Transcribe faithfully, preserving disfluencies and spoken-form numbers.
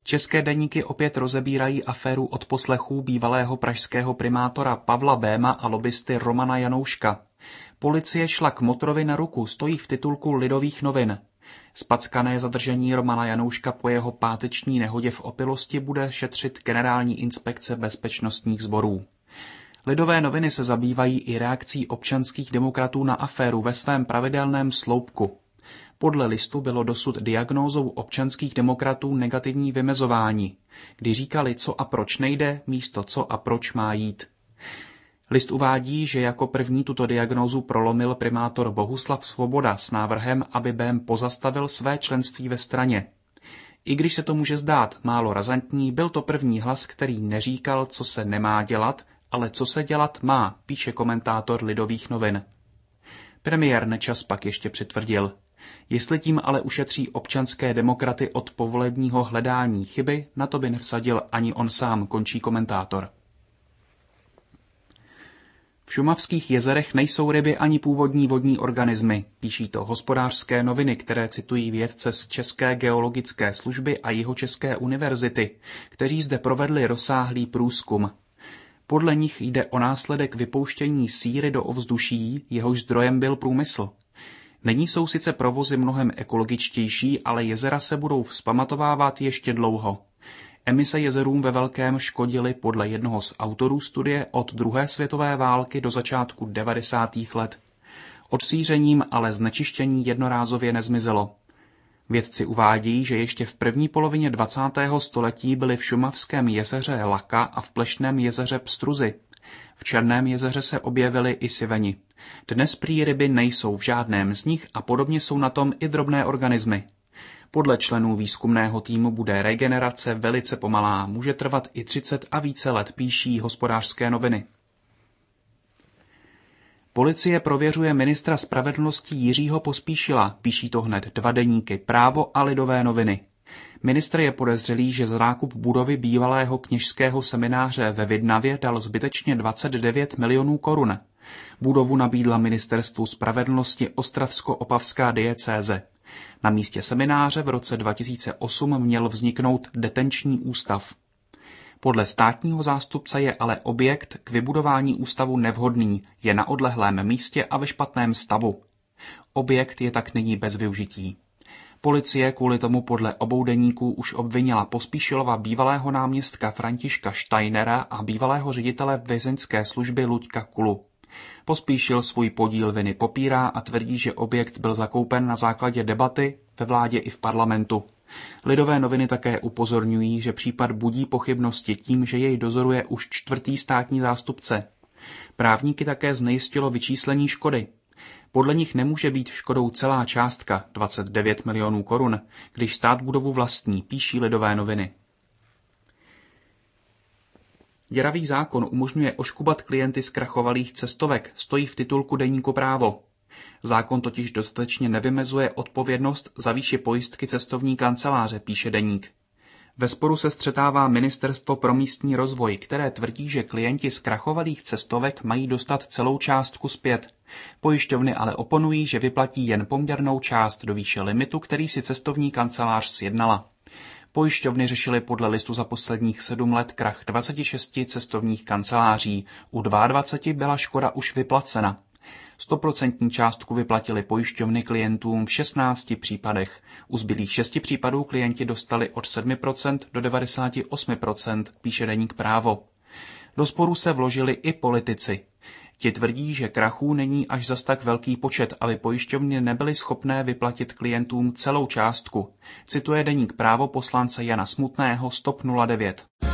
České deníky opět rozebírají aféru odposlechů bývalého pražského primátora Pavla Béma a lobbysty Romana Janouška. Policie šla k Motrovi na ruku, stojí v titulku Lidových novin. Zpackané zadržení Romana Janouška po jeho páteční nehodě v opilosti bude šetřit Generální inspekce bezpečnostních sborů. Lidové noviny se zabývají i reakcí občanských demokratů na aféru ve svém pravidelném sloupku. Podle listu bylo dosud diagnózou občanských demokratů negativní vymezování, kdy říkali, co a proč nejde, místo co a proč má jít. List uvádí, že jako první tuto diagnózu prolomil primátor Bohuslav Svoboda s návrhem, aby Bém pozastavil své členství ve straně. I když se to může zdát málo razantní, byl to první hlas, který neříkal, co se nemá dělat, ale co se dělat má, píše komentátor Lidových novin. Premiér Nečas pak ještě přitvrdil. Jestli tím ale ušetří občanské demokraty od povolebního hledání chyby, na to by nevsadil ani on sám, končí komentátor. V šumavských jezerech nejsou ryby ani původní vodní organismy, píší to Hospodářské noviny, které citují vědce z České geologické služby a Jihočeské univerzity, kteří zde provedli rozsáhlý průzkum. Podle nich jde o následek vypouštění síry do ovzduší, jehož zdrojem byl průmysl. Nyní jsou sice provozy mnohem ekologičtější, ale jezera se budou vzpamatovávat ještě dlouho. Emise jezerům ve velkém škodily podle jednoho z autorů studie od druhé světové války do začátku devadesátých let. Odsířením ale znečištění jednorázově nezmizelo. Vědci uvádějí, že ještě v první polovině dvacátého století byly v šumavském jezeře Laka a v Plešném jezeře pstruzy. V Černém jezeře se objevily i siveni. Dnes prý ryby nejsou v žádném z nich a podobně jsou na tom i drobné organismy. Podle členů výzkumného týmu bude regenerace velice pomalá, může trvat i třicet a více let, píší Hospodářské noviny. Policie prověřuje ministra spravedlnosti Jiřího Pospíšila, píší to hned dva deníky Právo a Lidové noviny. Ministr je podezřelý, že za nákup budovy bývalého kněžského semináře ve Vidnavě dal zbytečně dvacet devět milionů korun. Budovu nabídla ministerstvu spravedlnosti Ostravsko-Opavská diecéze. Na místě semináře v roce dva tisíce osm měl vzniknout detenční ústav. Podle státního zástupce je ale objekt k vybudování ústavu nevhodný, je na odlehlém místě a ve špatném stavu. Objekt je tak nyní bez využití. Policie kvůli tomu podle obou deníků už obvinila Pospíšilova bývalého náměstka Františka Steinera a bývalého ředitele vězeňské služby Luďka Kulu. Pospíšil svůj podíl viny popírá a tvrdí, že objekt byl zakoupen na základě debaty ve vládě i v parlamentu. Lidové noviny také upozorňují, že případ budí pochybnosti tím, že jej dozoruje už čtvrtý státní zástupce. Právníky také znejistilo vyčíslení škody. Podle nich nemůže být škodou celá částka dvacet devět milionů korun, když stát budovu vlastní, píší Lidové noviny. Děravý zákon umožňuje oškubat klienty zkrachovalých cestovek, stojí v titulku deníku Právo. Zákon totiž dostatečně nevymezuje odpovědnost za výši pojistky cestovní kanceláře, píše deník. Ve sporu se střetává Ministerstvo pro místní rozvoj, které tvrdí, že klienti zkrachovalých cestovek mají dostat celou částku zpět. Pojišťovny ale oponují, že vyplatí jen poměrnou část do výše limitu, který si cestovní kancelář sjednala. Pojišťovny řešily podle listu za posledních sedm let krach dvacet šest cestovních kanceláří. U dvacet dva byla škoda už vyplacena. Stoprocentní částku vyplatili pojišťovny klientům v šestnácti případech. U zbylých šesti případů klienti dostali od sedmi procent do devadesát osm procent, píše deník Právo. Do sporu se vložili i politici. Ti tvrdí, že krachů není až zas tak velký počet, aby pojišťovny nebyly schopné vyplatit klientům celou částku. Cituje deník Právo poslance Jana Smutného z TOP nula devět.